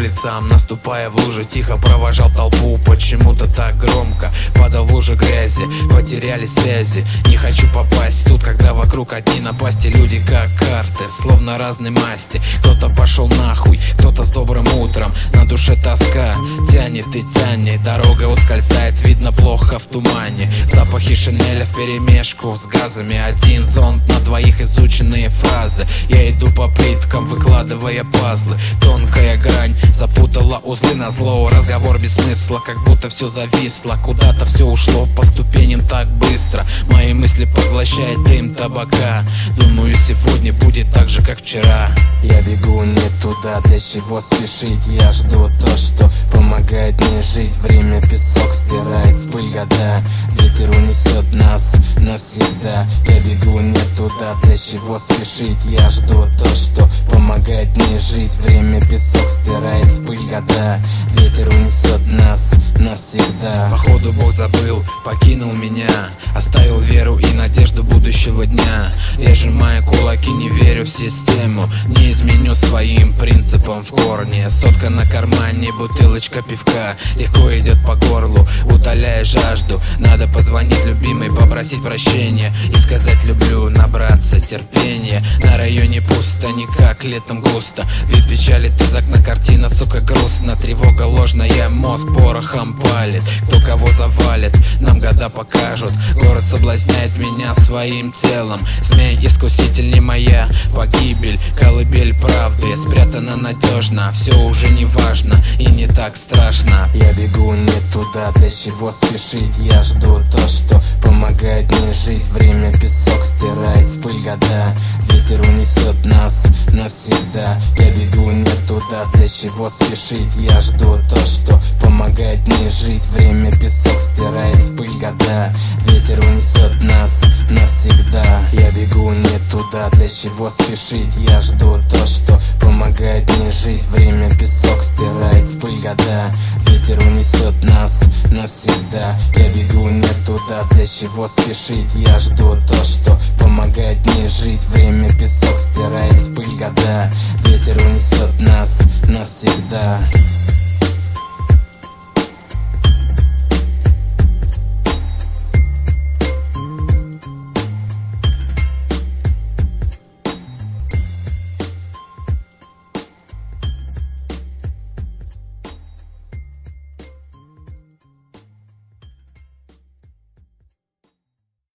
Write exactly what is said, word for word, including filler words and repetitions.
улицам, наступая в лужи, тихо провожал толпу. Почему-то так громко падал в лужи грязи, потеряли связи. Не хочу попасть тут, когда вокруг одни напасти. Люди как карты, словно разной масти. Кто-то пошел нахуй, кто-то с добрым утром. На душе тоска, тянет и тянет. Дорога ускользает, видно плохо в тумане. Запахи шинеля вперемешку с газами. Один зонт на двоих, изученные фразы. Я иду по плиткам, выкладывая пазлы. Тонкая грань запутала узлы назло. Разговор без смысла, как будто все зависло. Куда-то все ушло по ступеням так быстро. Мои мысли поглощает дым табака. Думаю, сегодня будет так же, как вчера. Я бегу не туда, для чего спешить. Я жду то, что помогает мне жить. Время песок стирает в пыль года. Ветер унесет нас навсегда. Я бегу не туда, для чего спешить. Я жду то, что помогает мне жить. Время песок стирает в пыль года. Ветер унесет нас навсегда. Походу Бог забыл, покинул меня. Оставил веру и надежду будущего дня. Я сжимаю кулаки, не верю в систему. Не изменю своим принципам в корне. Сотка на кармане, бутылочка пивка. Легко идет по горлу, утоляя жажду. Надо позвонить любимой, попросить прощения и сказать люблю, набраться терпения. На районе пусто, никак летом густо. Вид печалит из окна, картина, сука, грустно. Тревога ложная, мозг порохом палит. Кто кого завалит, нам года покажут. Город соблазняет меня своим телом. Змея-искуситель не моя погибель. Колыбель правды спрятана надежно. Все уже не важно и не так страшно. Я бегу не туда, для чего спешить. Я жду то, что помогает мне жить. Время песок стирает в пыль года. Ветер унесет нас навсегда. Я бегу не туда, для чего спешить. Я жду то, что помогает мне жить. Время песок стирает в пыль года. Ветер унесет нас навсегда. Я бегу не туда, для чего спешить. Я жду то, что помогает мне жить. Время песок стирает в пыль года. Ветер унесет нас навсегда. Я бегу не туда, для чего спешить. Я жду то, что помогает мне жить. Время песок стирает в пыль года. Ветер унесет нас навсегда.